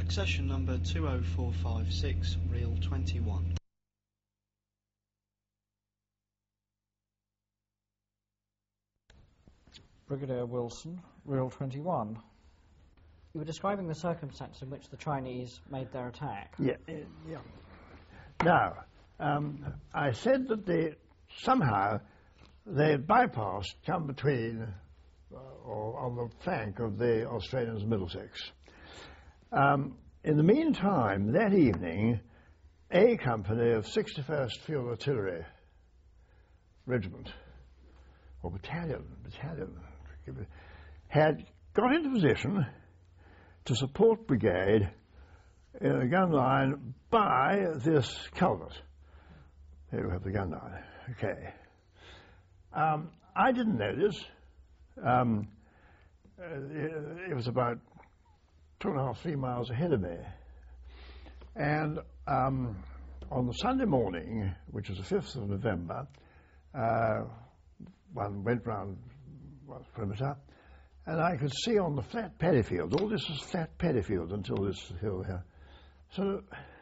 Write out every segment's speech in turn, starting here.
Accession number 20456, reel 21. Brigadier Wilson, reel 21. You were describing the circumstances in which the Chinese made their attack. Yeah. Now, I said that somehow they had bypassed, come between, or on the flank of the Australians' Middlesex. In the meantime, that evening, a company of 61st Field Artillery Regiment, or battalion, had got into position to support brigade in a gun line by this culvert. Here we have the gun line. Okay. I didn't know this. It was about 2.5, 3 miles ahead of me. And on the Sunday morning, which was the 5th of November, one went round the perimeter, and I could see on the flat paddy field, all this was flat paddy field until this hill here, so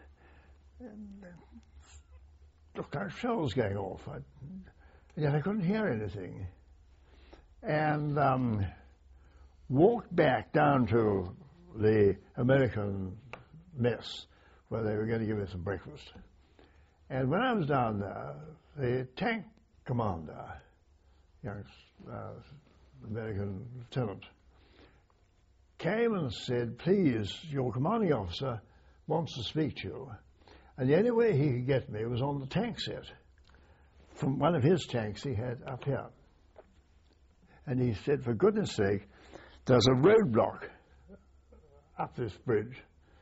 looked like shells going off, yet I couldn't hear anything. And walked back down to the American mess where they were going to give us some breakfast. And when I was down there, the tank commander, young American lieutenant, came and said, please, your commanding officer wants to speak to you. And the only way he could get me was on the tank set from one of his tanks he had up here. And he said, for goodness sake, there's a roadblock up this bridge.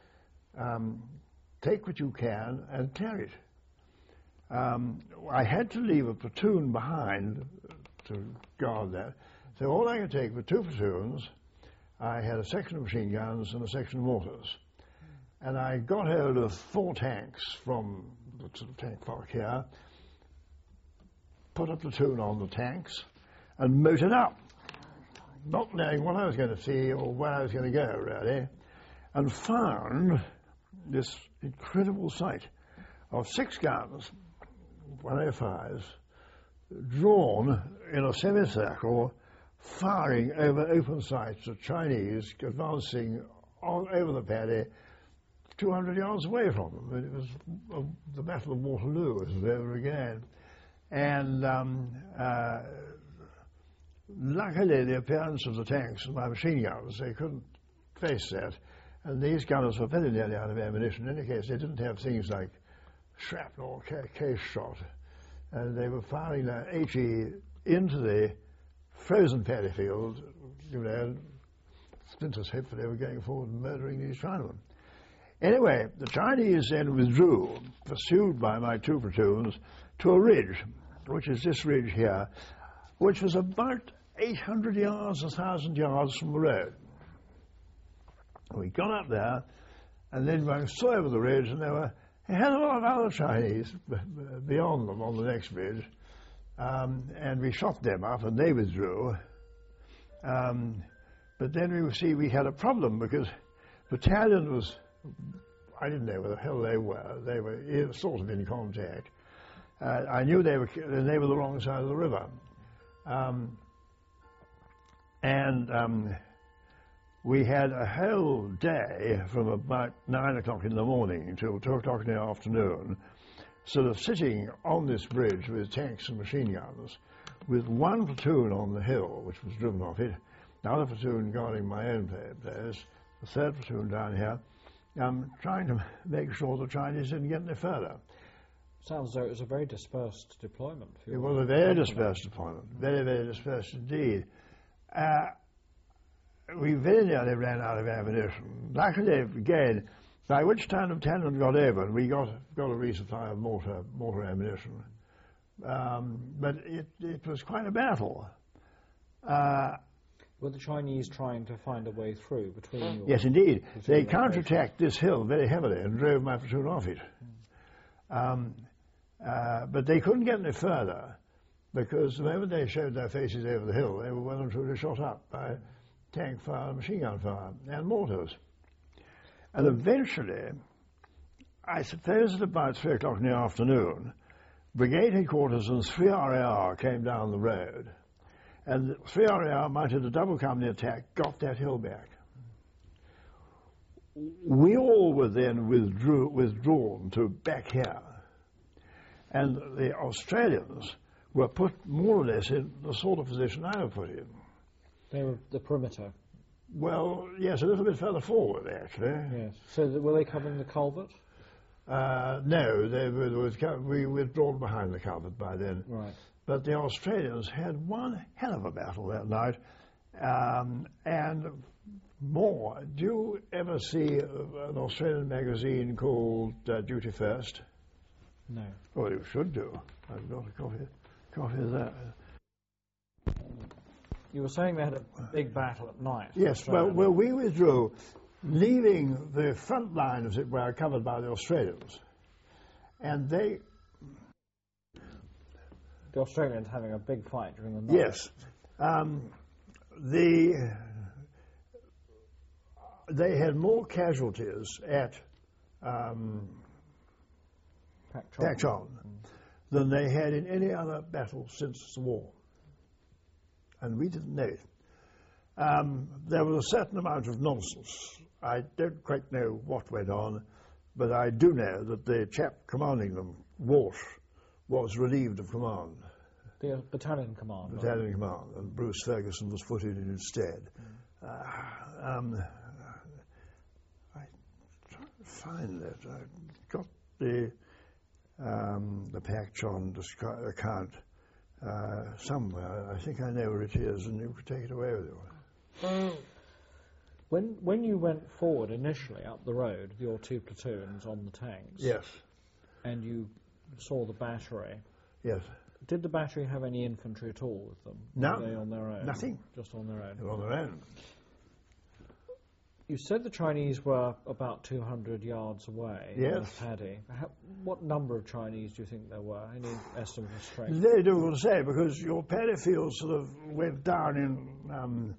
Take what you can and clear it. I had to leave a platoon behind to guard that. So all I could take were 2 platoons. I had a section of machine guns and a section of mortars. And I got hold of 4 tanks from the tank park here, put a platoon on the tanks, and motored up, not knowing what I was going to see or where I was going to go, really, and found this incredible sight of 6 guns, 105s, drawn in a semicircle, firing over open sights of Chinese advancing all over the paddy 200 yards away from them. It was the Battle of Waterloo, it was over again. And luckily the appearance of the tanks and my machine guns, they couldn't face that. And these gunners were very nearly out of ammunition. In any case, they didn't have things like shrapnel or case shot. And they were firing their HE into the frozen paddy field, splinters hopefully were going forward and murdering these Chinamen. Anyway, the Chinese then withdrew, pursued by my 2 platoons, to a ridge, which is this ridge here, which was about 800 yards, 1,000 yards from the road. We got up there, and then we saw over the ridge, and there had a lot of other Chinese beyond them on the next ridge, and we shot them up, and they withdrew. But then we had a problem because the battalion was, I didn't know where the hell they were. They were sort of in contact. I knew they were the wrong side of the river. We had a whole day from about 9 o'clock in the morning until 2 o'clock in the afternoon, sort of sitting on this bridge with tanks and machine guns, with 1 platoon on the hill, which was driven off it, another platoon guarding my own place, the 3rd platoon down here, trying to make sure the Chinese didn't get any further. Sounds as though it was a very dispersed deployment. It was a very dispersed deployment, very, very dispersed indeed. We very nearly ran out of ammunition. Luckily, again, by which time the battalion got over, we got a resupply of mortar ammunition. But it was quite a battle. Were the Chinese trying to find a way through between you? Yes, indeed. They counterattacked this hill very heavily and drove my platoon off it. But they couldn't get any further because the moment they showed their faces over the hill, they were well and truly shot up by tank fire, machine gun fire, and mortars. And eventually, I suppose at about 3 o'clock in the afternoon, Brigade Headquarters and 3RAR came down the road, and 3RAR mounted a double company attack, got that hill back. We all were then withdrawn to back here, and the Australians were put more or less in the sort of position I was put in. They were the perimeter. Well, yes, a little bit further forward, actually. Yes. So were they covering the culvert? No, we withdrawn behind the culvert by then. Right. But the Australians had one hell of a battle that night, and more. Do you ever see an Australian magazine called Duty First? No. Well, you should do. I've got a copy of that. You were saying they had a big battle at night. Yes, well, we withdrew, leaving the front line, as it were, covered by the Australians. And they... The Australians having a big fight during the night. Yes. They had more casualties at Pak Chon than they had in any other battle since the war. And we didn't know it. There was a certain amount of nonsense. I don't quite know what went on, but I do know that the chap commanding them, Walsh, was relieved of command. The battalion command. Battalion command, and Bruce Ferguson was put in instead. I'm trying to find that. I got the Pak Chon account somewhere. I think I know where it is, and you could take it away with you. When you went forward initially up the road with your two platoons on the tanks, yes, and you saw the battery, yes, did the battery have any infantry at all with them? No, were they on their own? Nothing. Just on their own. They were on their own. You said the Chinese were about 200 yards away. Yes. Paddy. What number of Chinese do you think there were? Any estimate of strength? It's very difficult to say because your paddy field sort of went down in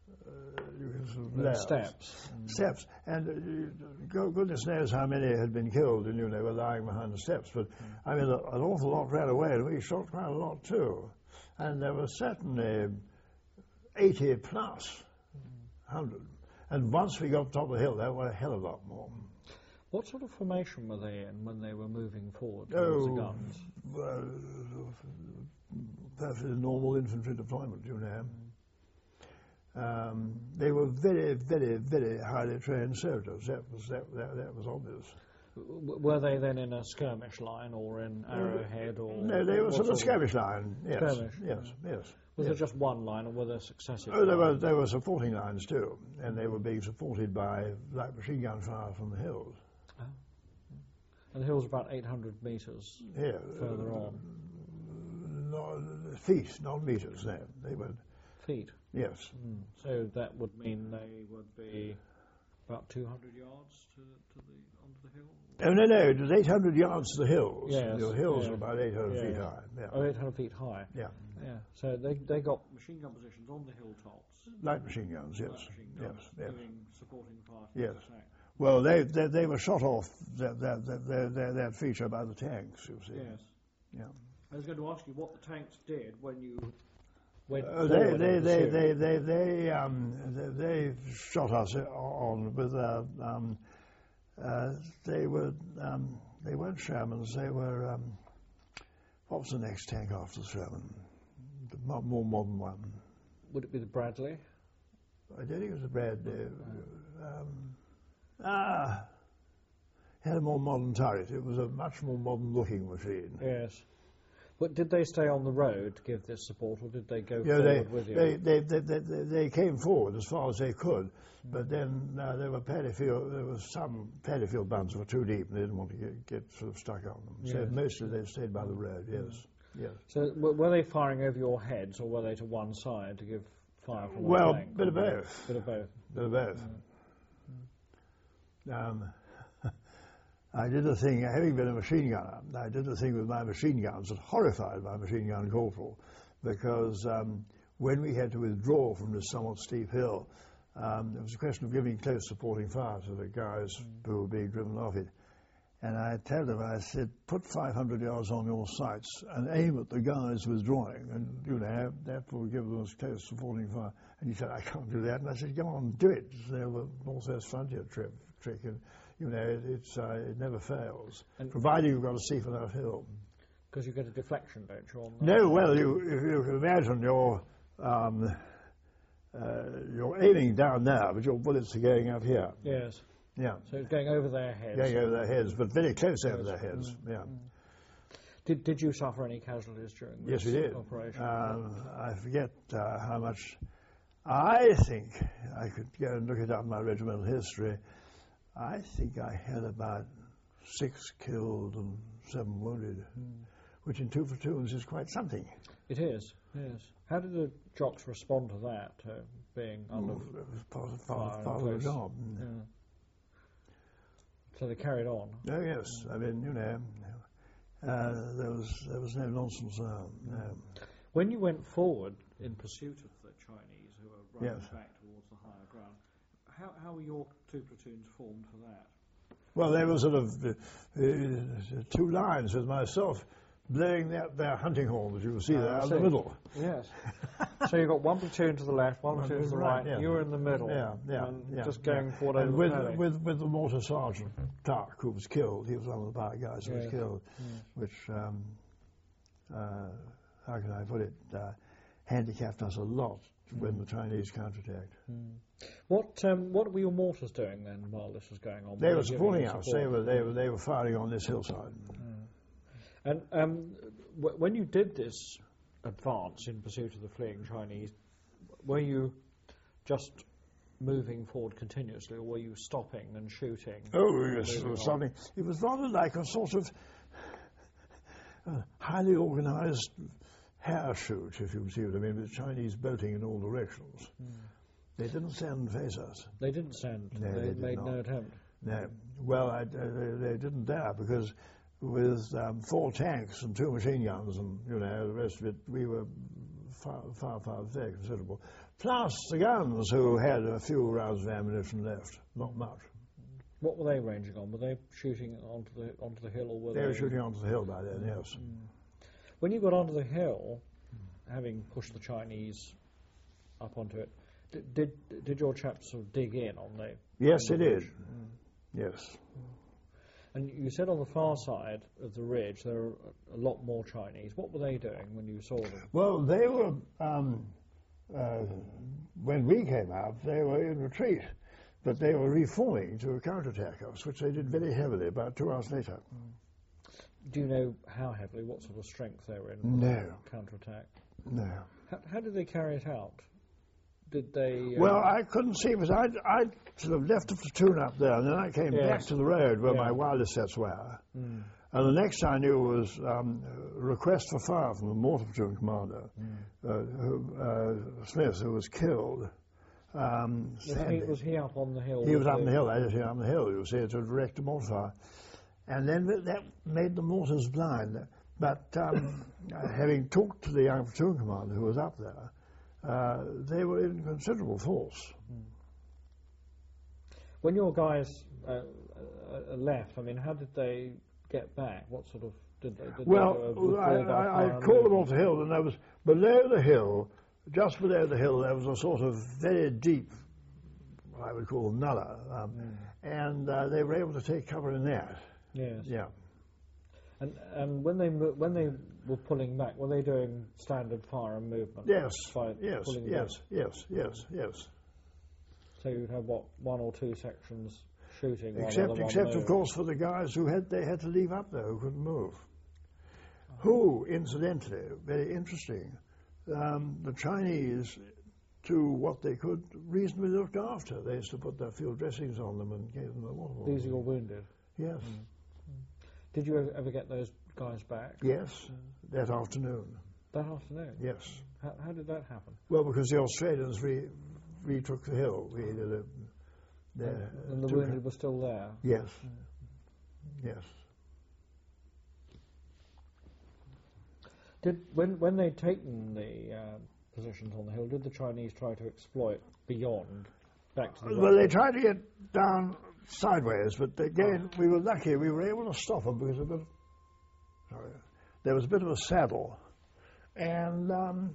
Steps. Steps, and goodness knows how many had been killed, and they were lying behind the steps. But I mean, an awful lot ran away, and we shot quite a lot too. And there were certainly 80 plus, 100. And once we got up top of the hill, there were a hell of a lot more. What sort of formation were they in when they were moving forward towards the guns? Perfectly normal infantry deployment, you know. They were very, very, very highly trained soldiers. That was obvious. Were they then in a skirmish line or in arrowhead or? No, they were sort of skirmish line. Yes, skirmish. yes. Was it just one line, or were there successive? Oh, there were supporting lines too, and they were being supported by light machine gun fire from the hills. Oh. And the hills about 800 metres further on. Feet, not meters. No, they were feet. Yes. So that would mean they would be about 200 yards onto the hill? Oh, no, it was 800 yards to the hills. Yes. The hills were about 800 feet high. Yeah. Oh, 800 feet high. Yeah. Yeah. So they got machine gun positions on the hilltops. Light machine guns, yes. Light machine guns doing supporting fire. Yes. Attack. Well, they were shot off that feature by the tanks, you see. Yes. Yeah. I was going to ask you what the tanks did when you went they shot us on with they weren't Shermans. They were what was the next tank after the Sherman? The more modern one. Would it be the Bradley? I don't think it was the Bradley. Had a more modern turret. It was a much more modern-looking machine. Yes. But did they stay on the road to give this support, or did they go forward with you? They came forward as far as they could, but then there was some paddy field bunds were too deep, and they didn't want to get sort of stuck on them. So mostly they stayed by the road. Yes. Yes. So were they firing over your heads, or were they to one side to give fire from one flank? Bit of both. Bit of both. Bit of both. I did a thing, having been a machine gunner, I did a thing with my machine guns that horrified my machine gun corporal, because when we had to withdraw from this somewhat steep hill, it was a question of giving close supporting fire to the guys who were being driven off it. And I told him, I said, put 500 yards on your sights and aim at the guys withdrawing, and that will give them a close supporting fire. And he said, I can't do that. And I said, go on, do it. It's the Northwest Frontier trick, and it never fails, and provided you've got a steep enough hill. Because you get a deflection, don't you? No, well, you can imagine you're aiming down there, but your bullets are going up here. Yes. Yeah. So it's going over their heads. Going over their heads, but very close over their heads. Yeah. Did you suffer any casualties during this operation? I forget how much. I think I could go and look it up in my regimental history. I think I had about 6 killed and 7 wounded, which in 2 platoons is quite something. It is, yes. How did the Jocks respond to that, being under it was part of the job. Yeah. So they carried on? Oh, yes. I mean, there was no nonsense there. No. When you went forward in pursuit of the Chinese who were running back towards the higher ground, how were your 2 platoons formed for that? Well, they were sort of 2 lines with myself blowing their hunting horn, as you can see there, in the middle. Yes. So you've got 1 platoon to the left, 1 platoon to the right, yeah. You were in the middle. Just going forward over the valley. With the mortar sergeant, Tuck, who was killed. He was one of the bad guys who was killed, which, how can I put it, handicapped us a lot when the Chinese counterattacked. What were your mortars doing then while this was going on? They were supporting us. They were firing on this hillside. And when you did this advance in pursuit of the fleeing Chinese, were you just moving forward continuously, or were you stopping and shooting? Oh, yes, it was something. It was rather like a sort of highly organised hare shoot, if you see what I mean, with Chinese boating in all directions. They didn't stand and face us. They didn't stand? No, they made not. No attempt? No. Well, they didn't dare, because with 4 tanks and 2 machine guns and, the rest of it, we were far, very considerable. Plus the guns, who had a few rounds of ammunition left, not much. What were they ranging on? Were they shooting onto the hill, or were they were shooting onto the hill by then, yes. When you got onto the hill, having pushed the Chinese up onto it, did your chaps sort of dig in on the... Yes, they did. Yes. And you said on the far side of the ridge there were a lot more Chinese. What were they doing when you saw them? Well, they were, when we came out, they were in retreat, but they were reforming to counterattack us, which they did very heavily about 2 hours later. Do you know how heavily, what sort of strength they were in? No. Counterattack? No. How did they carry it out? Did they... Well, I couldn't see, because I sort of left the platoon up there, and then I came back to the road where my wireless sets were. And the next I knew was a request for fire from the mortar platoon commander, Smith, who was killed. Was he up on the hill? He was up on the hill. I just up on the hill, you see, to direct a mortar fire. And then that made the mortars blind. But having talked to the young platoon commander who was up there, they were in considerable force. When your guys left, I mean, how did they get back? What sort of did they? I called them off the hill, and there was below the hill, just below the hill, there was a sort of very deep, I would call nullah, and they were able to take cover in that. Yes. Yeah. And when they were pulling back, were they doing standard fire and movement? Yes. Yes. So you'd have 1 or 2 sections shooting. Except of course for the guys who had to leave up there, who couldn't move. Who, incidentally, very interesting, the Chinese, to what they could reasonably looked after. They used to put their field dressings on them and gave them the water. These are your wounded? Yes. Did you ever get those guys back? Yes, that afternoon. That afternoon? Yes. How did that happen? Well, because the Australians retook the hill. And the wounded were still there? Yes. Yes. When they'd taken the positions on the hill, did the Chinese try to exploit beyond back to the Well, they tried to get down sideways, but again, we were lucky. We were able to stop them because there was a bit of a saddle. And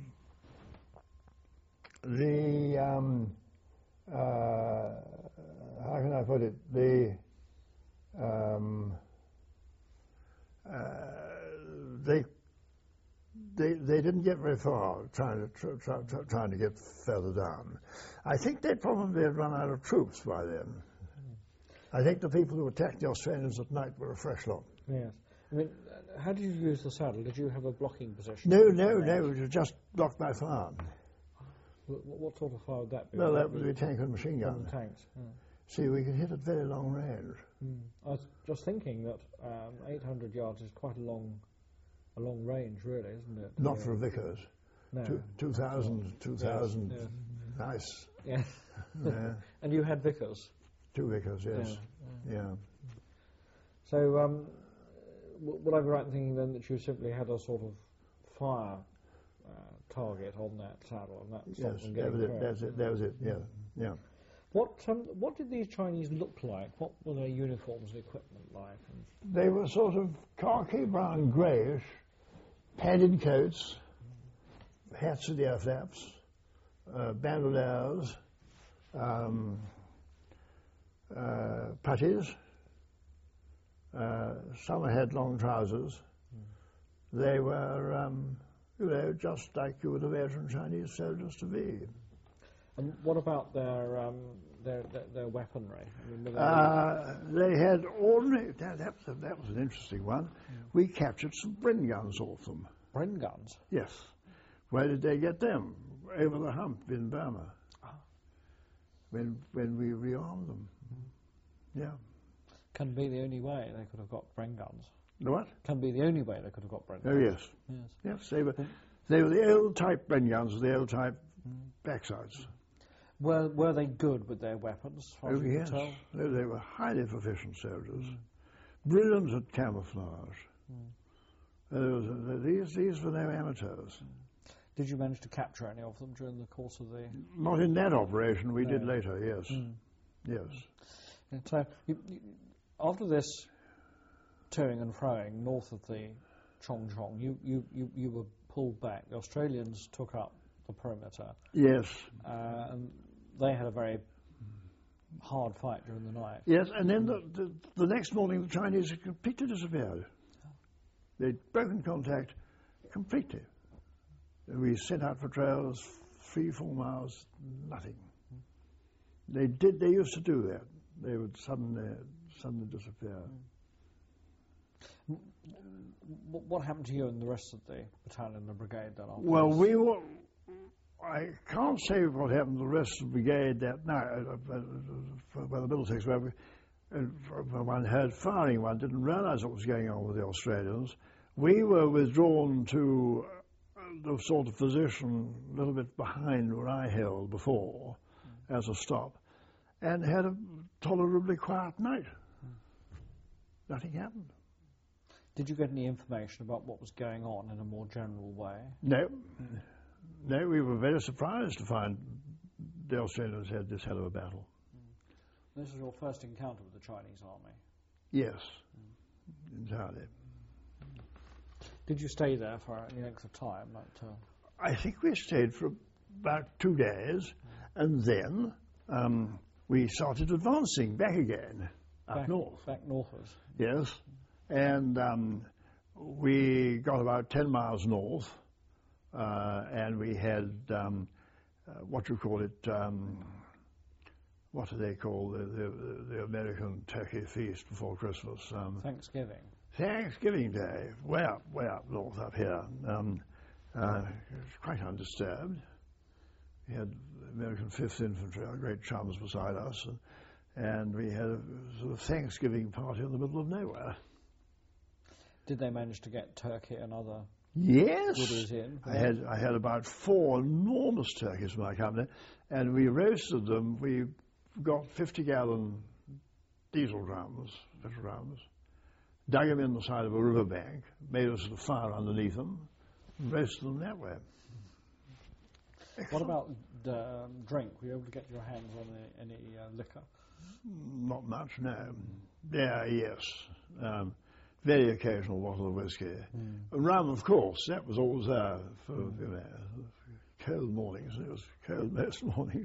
how can I put it? They didn't get very far trying to get further down. I think they probably had run out of troops by then. I think the people who attacked the Australians at night were a fresh lot. Yes. I mean, how did you use the saddle? Did you have a blocking position? No, it was just blocked by fire. What sort of fire would that be? Well, that would be tank and machine gun. Tanks. Yeah. See, we could hit at very long range. I was just thinking that 800 yards is quite a long range, really, isn't it? Not for a Vickers. No. 2,000. Yes. Nice. Yeah. Yeah. And you had Vickers? 2 Vickers, yes. Yeah. So, would I be right in thinking then that you simply had a sort of fire target on that saddle, and that stopped them getting through? That was it. Yeah. What did these Chinese look like? What were their uniforms and equipment like? They were sort of khaki brown greyish, padded coats, hats with ear flaps, bandoliers, puttees. Some had long trousers. They were, just like you would imagine Chinese soldiers to be. And what about their weaponry? I mean, they had ordinary. That was an interesting one. We captured some Bren guns off them. Bren guns? Yes. Where did they get them? Over the hump in Burma. When we rearmed them. Yeah. Can be the only way they could have got Bren guns. The what? Can be the only way they could have got Bren guns. Oh yes. Yes, they were the old type Bren guns, the old type backsides. Were they good with their weapons? As far as you could tell? They were highly proficient soldiers, brilliant at camouflage. These were no amateurs. Did you manage to capture any of them during the course of the... Not in that operation. We did later. Yes. Yes. And so, after this toing and froing north of the Chong Chong, you were pulled back. The Australians took up the perimeter. Yes. And they had a very hard fight during the night. Yes, and then the next morning the Chinese had completely disappeared. They'd broken contact completely. We sent out patrols 3-4 miles, nothing. They used to do that. They would suddenly disappear. What happened to you and the rest of the battalion and brigade then? Well, I can't say what happened to the rest of the brigade that night. By the Middlesex, where one heard firing, one didn't realise what was going on with the Australians. We were withdrawn to the sort of position a little bit behind where I held before as a stop, and had a tolerably quiet night. Nothing happened. Did you get any information about what was going on in a more general way? No. No, we were very surprised to find the Australians had this hell of a battle. This was your first encounter with the Chinese army? Yes, entirely. Did you stay there for any length of time? I think we stayed for about 2 days, and then we started advancing back again, up north. Back northwards? Yes, and we got about 10 miles north, and we had, what do they call the American turkey feast before Christmas? Thanksgiving. Thanksgiving Day, way up north up here. It was quite undisturbed. We had American 5th Infantry, our great chums beside us, and we had a sort of Thanksgiving party in the middle of nowhere. Did they manage to get turkey and other goodies in? I had about 4 enormous turkeys from my company, and we roasted them. We got 50-gallon diesel drums, dug them in the side of a riverbank, made a sort of fire underneath them, and roasted them that way. What about drink? Were you able to get your hands on any liquor? Not much, no. Yeah, yes. Very occasional bottle of whiskey. And rum, of course, that was always there for, cold mornings. It was cold most mornings.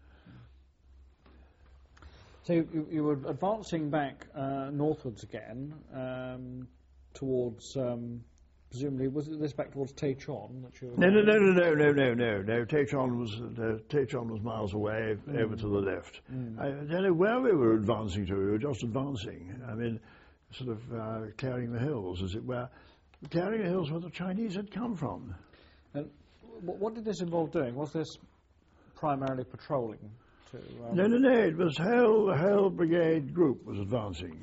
So you were advancing back northwards again towards, presumably, was it this back towards Taichung that you were? No. Taichung was miles away, over to the left. I don't know where we were advancing to. We were just advancing. I mean, sort of clearing the hills, as it were. Clearing the hills where the Chinese had come from. And what did this involve doing? Was this primarily patrolling? No. It was the whole brigade group was advancing.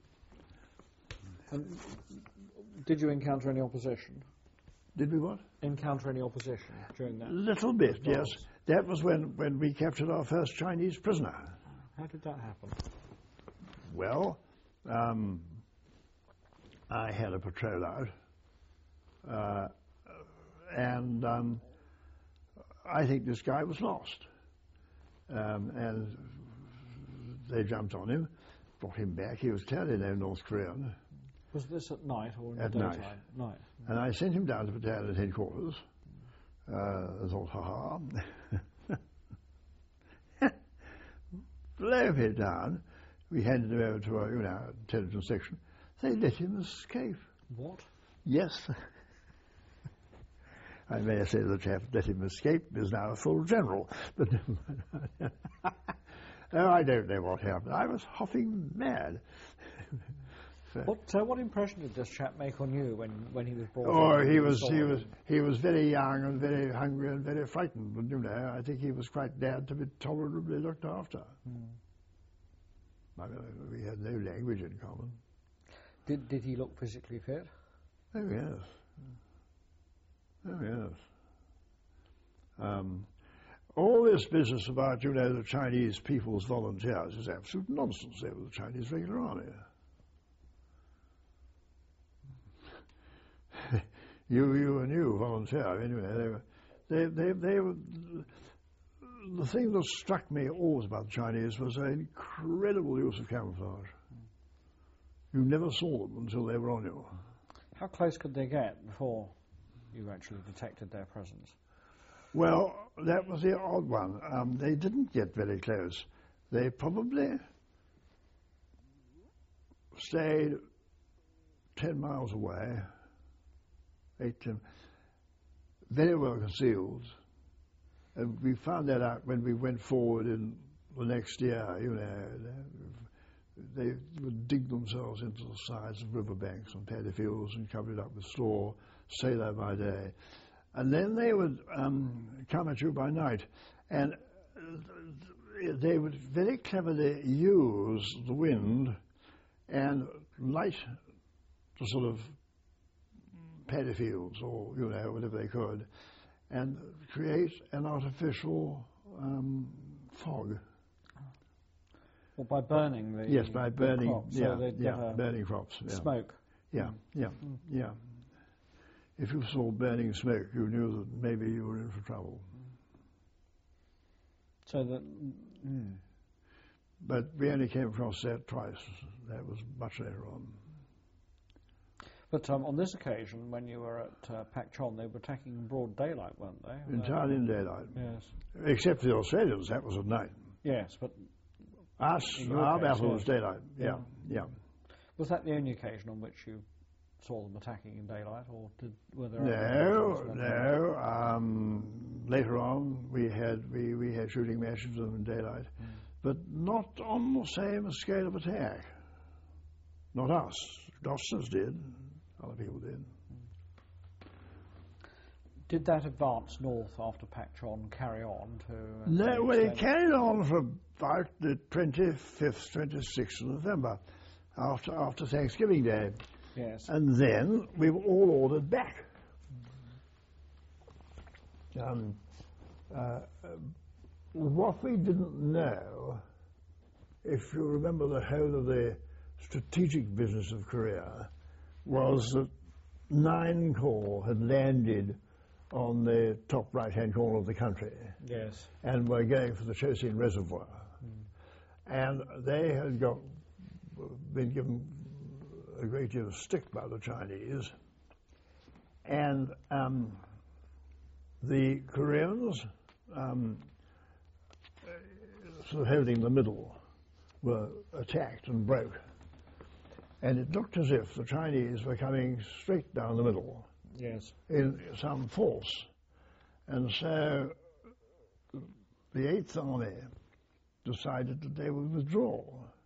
And did you encounter any opposition? Did we what? Encounter any opposition during that? Little bit, yes. That was when we captured our first Chinese prisoner. How did that happen? Well, I had a patrol out, and I think this guy was lost. And they jumped on him, brought him back. He was clearly no North Korean. Was this at night or in at the daytime? Night. And I sent him down to battalion headquarters. I thought, ha-ha. Blow him down. We handed him over to our intelligence section. They let him escape. What? Yes. I may say the chap let him escape is now a full general. But I don't know what happened. I was huffing mad. What impression did this chap make on you when he was brought? Oh, he was very young and very hungry and very frightened. But I think he was quite glad to be tolerably looked after. I mean, we had no language in common. Did he look physically fit? Oh yes. Oh yes. All this business about the Chinese People's Volunteers is absolute nonsense. They were the Chinese regular army. you and you volunteer anyway. They were. The thing that struck me always about the Chinese was their incredible use of camouflage. You never saw them until they were on you. How close could they get before you actually detected their presence? Well, that was the odd one. They didn't get very close. They probably stayed 10 miles away, 10, very well concealed. And we found that out when we went forward in the next year. They would dig themselves into the sides of riverbanks and paddy fields and cover it up with straw, stay there by day. And then they would come at you by night. And they would very cleverly use the wind and light the sort of paddy fields or, whatever they could, and create an artificial fog. Well, by burning the yes, by burning crops, so burning crops. Yeah. Smoke. Yeah. If you saw burning smoke, you knew that maybe you were in for trouble. So that. But we only came across that twice. That was much later on. But on this occasion, when you were at Pak-chon, they were attacking in broad daylight, weren't they? Entirely in daylight. Yes. Except for the Australians, that was at night. Yes, but our battle was daylight. Yeah. Was that the only occasion on which you saw them attacking in daylight, or were there? No. Later on, we had shooting matches with them in daylight, but not on the same scale of attack. Not us. Officers did. Other people did. Did that advance north after Pak-chon carry on to? No, well, it carried on for about the 25th, 26th of November, after Thanksgiving Day. Yes. And then we were all ordered back. What we didn't know, if you remember the whole of the strategic business of Korea, was that 9 corps had landed on the top right-hand corner of the country, Yes. and were going for the Chosin Reservoir. And they had been given a great deal of stick by the Chinese, and the Koreans, sort of holding the middle, were attacked and broke. And it looked as if the Chinese were coming straight down the middle Yes. in some force. And so the 8th Army decided that they would withdraw.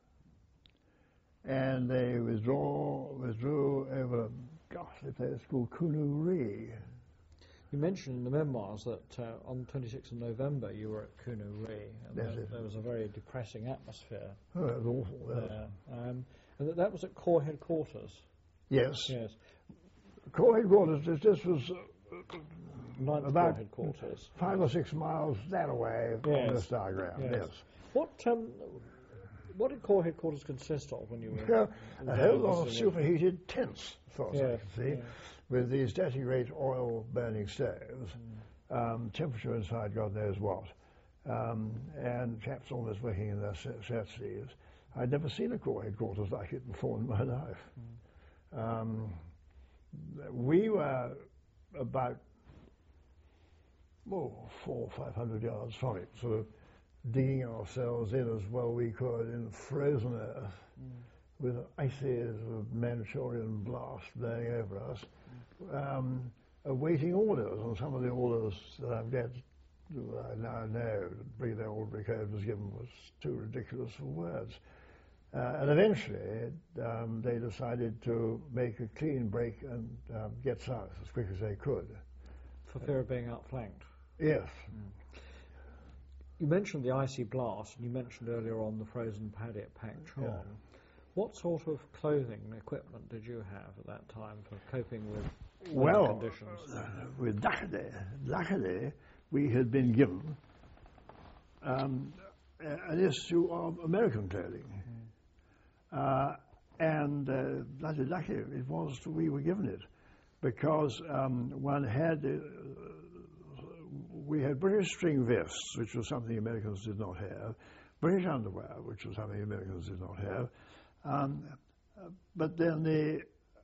And they withdrew over a ghastly place called Kunu Ri. You mentioned in the memoirs that on the 26th of November you were at Kunu Ri, and there was a very depressing atmosphere. Oh, it was awful. Yes. There. And that was at Corps headquarters. Yes. Yes. Corps headquarters, this was 9th about Corps headquarters. 5 or 6 miles that away on this diagram. Yes. What did Corps headquarters consist of when you were? Yeah, a whole lot of superheated tents, as far as I can see, Yeah. with these dirty great oil-burning stoves, temperature inside God knows what, and chaps almost working in their shirt sleeves. I'd never seen a Corps headquarters like it before in my life. We were about 400 or 500 yards from it, sort of digging ourselves in as well we could in frozen earth, with icy sort of Manchurian blast blowing over us, awaiting orders. And some of the orders that I've got, I now know, that Brigadier Aldrich was given was too ridiculous for words. And eventually, they decided to make a clean break and get south as quick as they could. For fear of being outflanked. Yes. You mentioned the icy blast, and you mentioned earlier on the frozen paddy at Pak Chon. Yeah. What sort of clothing and equipment did you have at that time for coping with winter conditions? With luckily, we had been given an issue of American clothing. And bloody lucky it was that we were given it, because we had British string vests, which was something Americans did not have, British underwear, which was something Americans did not have, but then the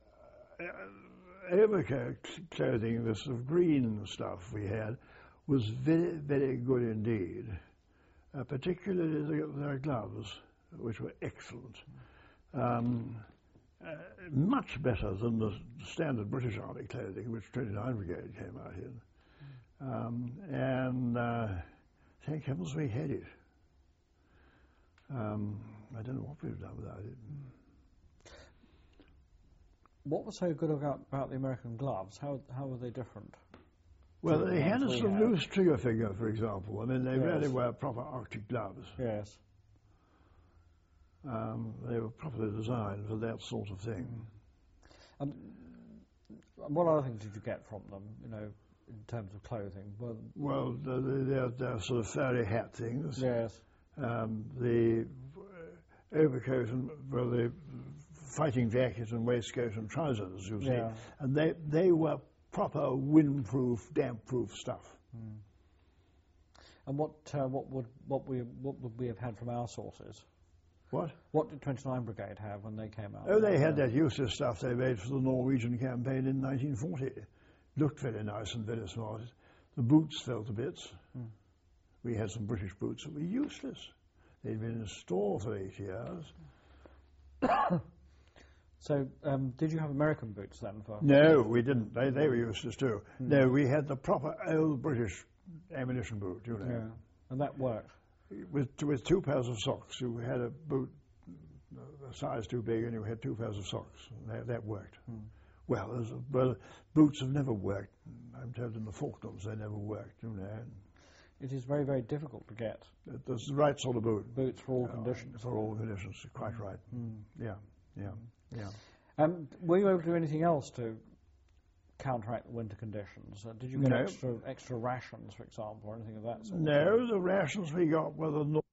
overcoat clothing, the sort of green stuff we had, was very, very good indeed, particularly their gloves, which were excellent. Much better than the standard British Army clothing, which 29 Brigade came out in. And thank heavens we had it. I don't know what we've done without it. What was so good about the American gloves? How were they different? Well, they had a sort of loose trigger finger, for example. I mean, they really were proper Arctic gloves. Yes. They were properly designed for that sort of thing. What other things did you get from them, in terms of clothing? Well, they're sort of furry hat things. Yes. The overcoat and the fighting jacket and waistcoat and trousers, you see. And they were proper windproof, damp-proof stuff. And what would we have had from our sources? What did 29 Brigade have when they came out? Oh, they had that useless stuff they made for the Norwegian campaign in 1940. Looked very nice and very smart. The boots fell to bits. We had some British boots that were useless. They'd been in store for 8 years. So, did you have American boots then? No, we didn't. They were useless too. No, we had the proper old British ammunition boot, Yeah, and that worked. With 2 pairs of socks. You had a boot a size too big and you had 2 pairs of socks. That worked. Well, boots have never worked. I'm told in the Falklands they never worked. It is very, very difficult to get. That's the right sort of boot. Boots for all conditions. For all conditions, quite right. Yeah. Were you able to do anything else to counteract the winter conditions? Did you get extra rations, for example, or anything of that sort? No, the rations we got were the